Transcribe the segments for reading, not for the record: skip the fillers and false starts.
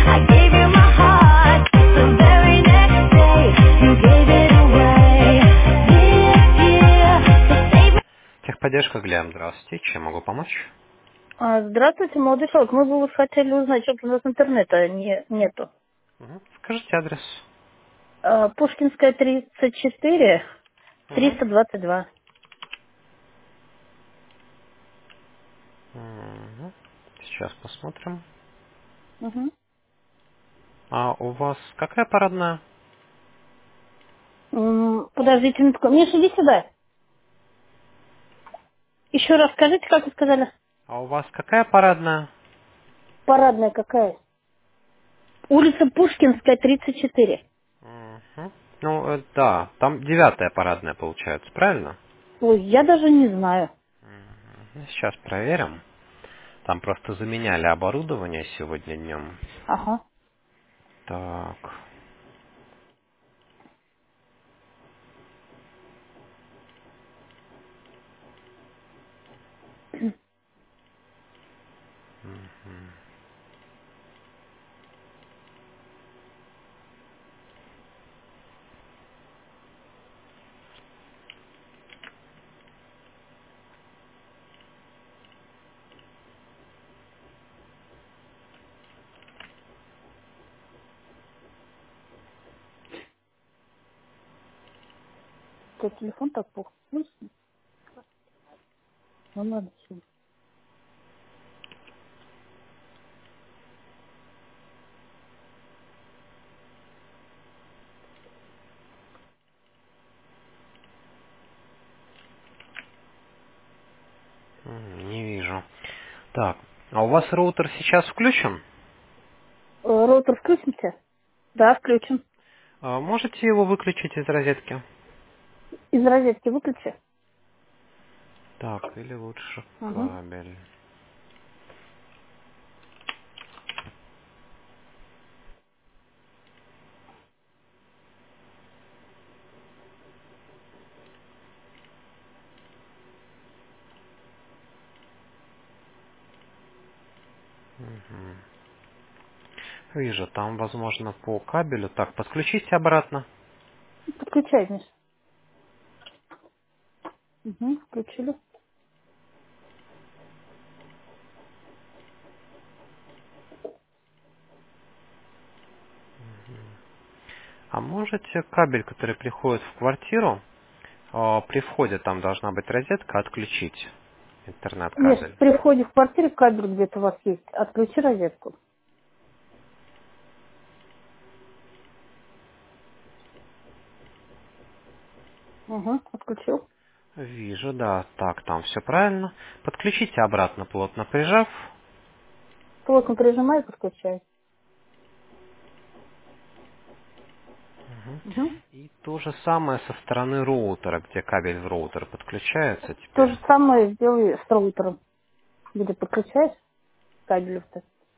I gave you my heart. The very next day, you gave it away. This year, to save me. Техподдержка Глеб, здравствуйте. Чем могу помочь? Здравствуйте, молодой человек. Мы бы вот хотели узнать, что у нас интернета нету. Мгм. Скажите адрес. Пушкинская, 34, Мгм. 322. Мгм. Сейчас посмотрим. Угу. А у вас какая парадная? Подождите минутку. Миша, иди сюда. Еще раз скажите, как вы сказали. А у вас какая парадная? Парадная какая? Улица Пушкинская, 34. Мгм. Ну, да, там 9-я парадная получается, правильно? Ой, я даже не знаю. Ну, сейчас проверим. Там просто заменяли оборудование сегодня днем. Ага. Так. Что, телефон так плохо слышно? Ну ладно, всё. Не вижу. Так. А у вас роутер сейчас включен? Роутер включимся? Да, включим. Можете его выключить из розетки? Из розетки выключи. Так, или лучше Угу. кабель. Мгм. Вижу, там, возможно, по кабелю. Так, подключите обратно. Подключай, Миша. Угу, включили. А можете кабель, который приходит в квартиру, при входе там должна быть розетка, отключить Миш, интернет-кабель? при входе в квартиру кабель где-то у вас есть. Отключи розетку. Угу, отключил. Вижу, да. Так, там все правильно. Подключите обратно, плотно прижав. Плотно прижимай и подключай. Мгм. Угу. И то же самое со стороны роутера, где кабель в роутер подключается То теперь. же самое сделай с роутером. Где подключаешь кабель-то.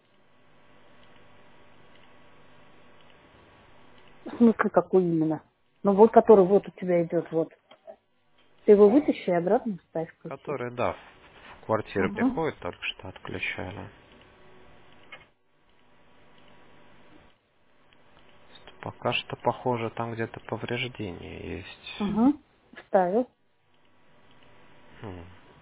В смысле, какой именно? Ну вот, который вот у тебя идет, вот. Ты его вытащи и обратно вставь, включи. Который, да, в квартиру Угу. приходит, только что отключали. Пока что, похоже, там где-то повреждение есть. Угу. Вставил. Хм.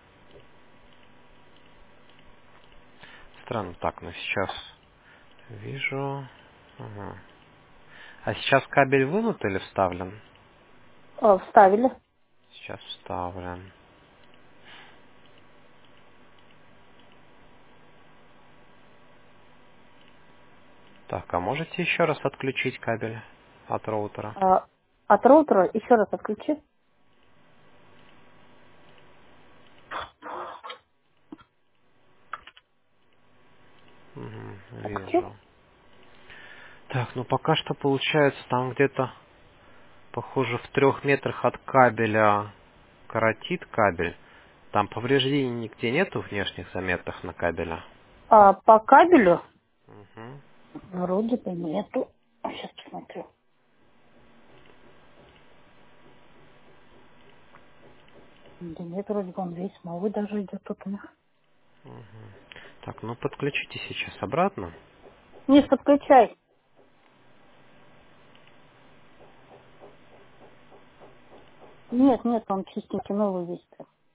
Странно так, но сейчас вижу. Ага. А сейчас кабель вынут или вставлен? Вставили. Сейчас вставлен. Так, а можете еще раз отключить кабель от роутера? От роутера еще раз отключи. Мгм, Отключил? вижу. Так, ну пока что получается там где-то, похоже, в 3 метрах от кабеля коротит кабель. Там повреждений нигде нету внешних заметных на кабеле. По кабелю Мгм. вроде бы нету. Сейчас посмотрю. Да нет, вроде бы он весь новый даже идет тут у них. Так, ну подключите сейчас обратно. Миш, подключай. Нет, нет, он чистенький, новый весь.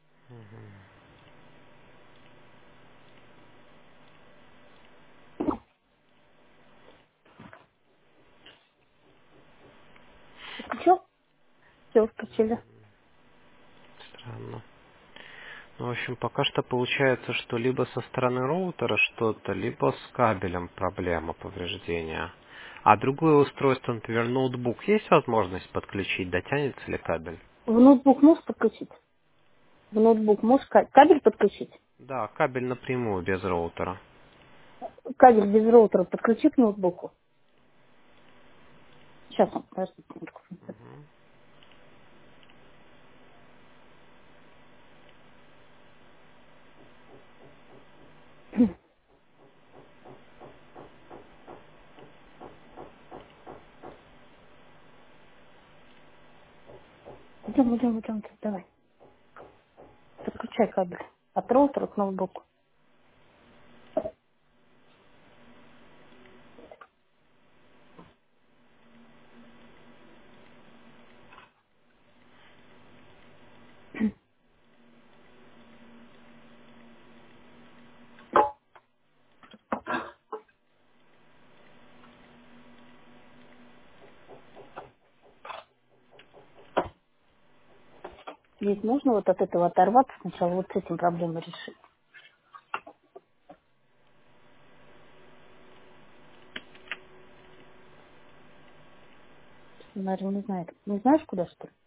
Подключил? Все, подключили. Странно. Ну, в общем, пока что получается, что либо со стороны роутера что-то, либо с кабелем проблема повреждения. А другое устройство, например, ноутбук, есть возможность подключить? Дотянется ли кабель? В ноутбук можешь подключить? В ноутбук можешь кабель подключить? Да, кабель напрямую, без роутера. Кабель без роутера подключи к ноутбуку. Сейчас, подожди. минутку. Идем, давай. Подключай кабель. От роутера к ноутбуку. Ведь нужно вот от этого оторваться сначала, вот с этим проблему решить. Мария не знает. Не знаешь, куда что ли?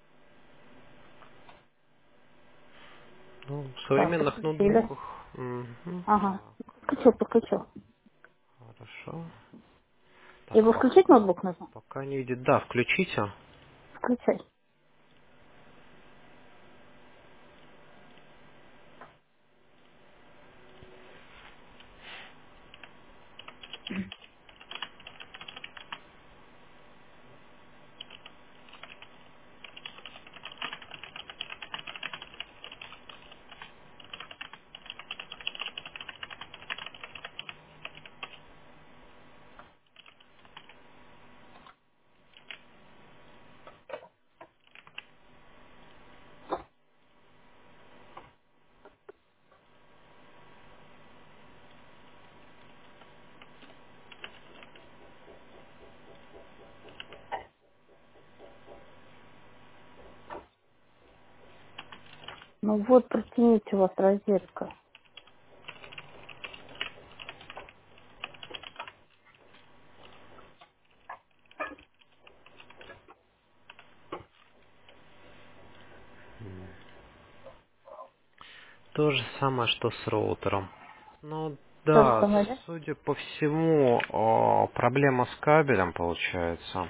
Ну, в Так, современных подключили. ноутбуках... Мгм, Ага. так, Подключил. хорошо. Так, Его включить ноутбук нужно? пока не видит. Да, включите. Включай. Ну вот, протяните у вас розетка. То же самое, что с роутером. Ну То же да, самое, да? судя по всему, проблема с кабелем получается.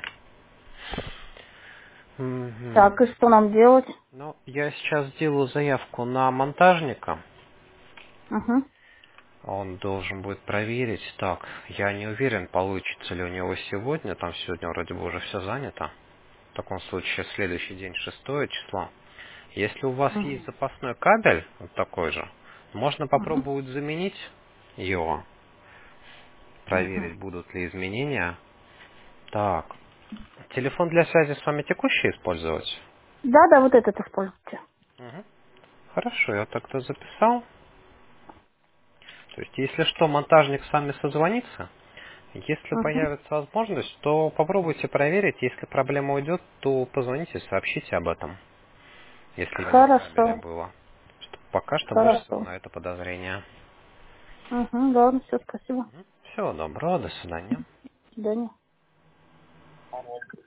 Так, Мгм. и что нам делать? Ну, я сейчас сделаю заявку на монтажника. Угу. Он должен будет проверить. Так, я не уверен, получится ли у него сегодня. Там сегодня вроде бы уже все занято. В таком случае следующий день, 6 число. Если у вас есть запасной кабель, вот такой же, можно Угу. попробовать заменить его, Угу. проверить, будут ли изменения. Так, телефон для связи с вами текущий использовать? Да, вот этот используйте. Мгм. Хорошо, я так-то записал. То есть, если что, монтажник с вами созвонится. Если Угу. появится возможность, то попробуйте проверить. Если проблема уйдет, то позвоните, сообщите об этом, если именно в кабеле Хорошо. было. Пока что больше всего Хорошо. на это подозрение. Угу, ладно, все, спасибо. Всего доброго, до свидания. До свидания.